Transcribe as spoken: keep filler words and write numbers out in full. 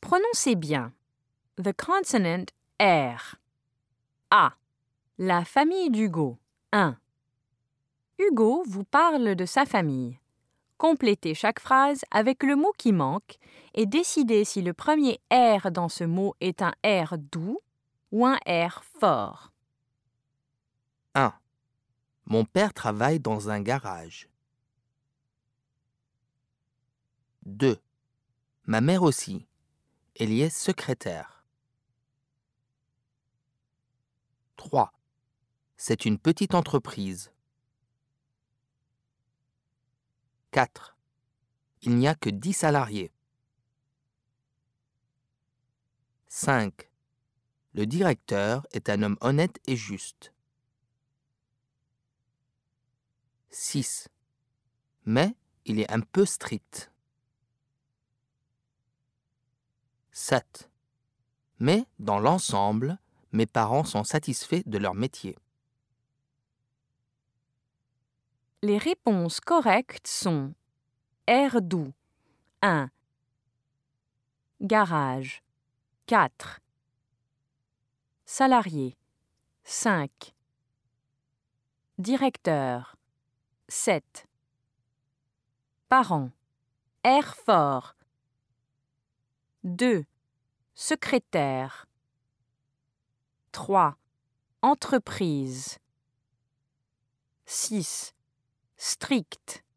Prononcez bien. The consonant R. A. La famille d'Hugo. un. Hugo vous parle de sa famille. Complétez chaque phrase avec le mot qui manque et décidez si le premier R dans ce mot est un R doux ou un R fort. un. Mon père travaille dans un garage. deux. Ma mère aussi. Elle y est secrétaire. trois. C'est une petite entreprise. quatre. Il n'y a que dix salariés. cinq. Le directeur est un homme honnête et juste. six. Mais il est un peu strict. sept. Mais dans l'ensemble, mes parents sont satisfaits de leur métier. Les réponses correctes sont R doux, un. Garage, quatre. Salarié, cinq. Directeur, sept. Parents, R fort, deux. Secrétaire, trois. Entreprise, six. Strict,